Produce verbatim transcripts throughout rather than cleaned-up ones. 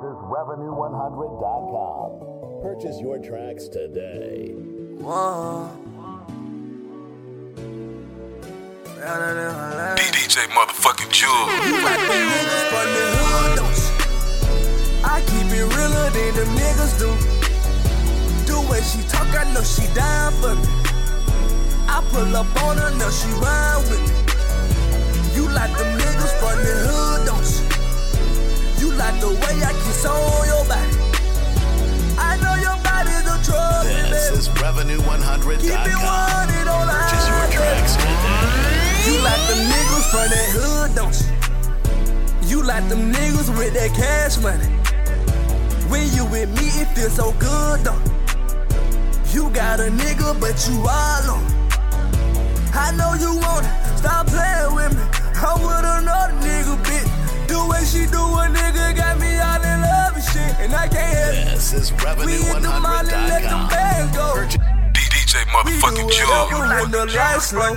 is revenue one hundred dot com. Purchase your tracks today. Whoa. B D J motherfucking Jewel. You like the niggas from the hood, don't you? I keep it realer than them niggas do. The way she talk, I know she down for me. I pull up on her, know she ride with me. You like them niggas from the hood, don't you? You like the way I kiss on your body. I know your body's a trouble, This baby. is revenue one hundred dot com. Keep it wanted on the Purchase your tracks today. You like them niggas from that hood, don't you? You like them niggas with that cash money. When you with me, it feels so good, don't it? You got a nigga, but you all on. I know you want it, stop playing with me. I'm with another nigga, bitch. The way she do a nigga got me all in love and shit. And I can't help it. This is We revenue hit one the mall hundred and let dot them com. bands go. Purchase B D J motherfucking We do Jewel. whatever when the lights slow.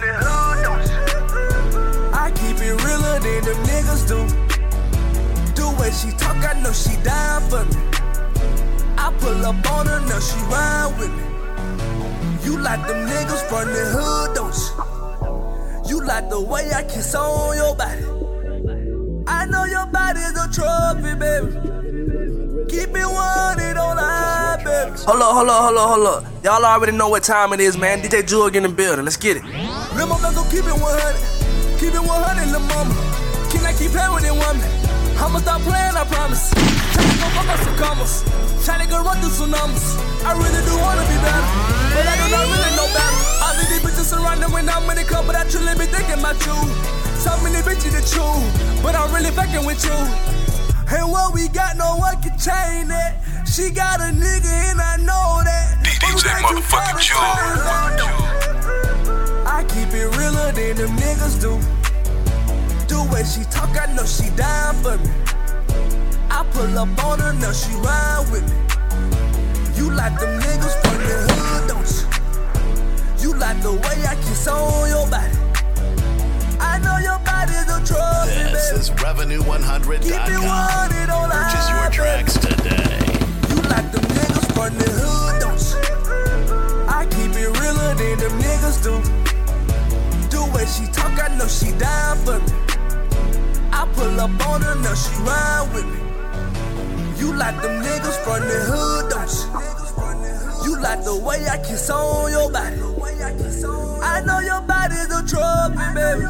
I keep it realer than them niggas do. The way she talk, I know she down for me. I pull up on her, know she ride with me. You like them niggas from the hood, don't you? You like the way I kiss on your body. I know your body's a trophy, baby. Keep it wanted on high, baby. Hold up, hold up, hold up, hold up. Y'all already know what time it is, man. D J Jewel in the building. Let's get it. Lil' mama, go keep it one hundred. Keep it one hundred, lil' mama. Can I keep playing with that woman? I'ma stop playing, I promise. Tryna go fuck up some commas. Tryna go run through some numbers. I really do wanna be better, but I do not really know better. All of these bitches surrounding when I'm in the club, but I truly be thinking about you. So many bitches to choose, but I'm really fucking with you. And what we got, no one can change that. She got a nigga and I know that. B D J motherfucking Jewel. I keep it realer than them niggas do. The way she talk, I know she down for me. I pull up on her, know she ride with me. You like them niggas from the hood, don't you? You like the way I kiss on your body. I know your body's a trophy, This baby. is revenue one hundred Keep dot it com. wanted on the Purchase your high, tracks today. You like them niggas from the hood, don't you? I keep it realer than them niggas do. The way she talk, I know she down for me. I pull up on her, know she ride with me. You like them niggas from the hood, don't you? You like the way I kiss on your body. I know your body's a trophy, baby.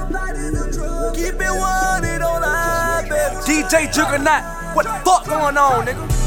Keep it wanted on the high, baby. D J Juggernaut, what the fuck going on, nigga?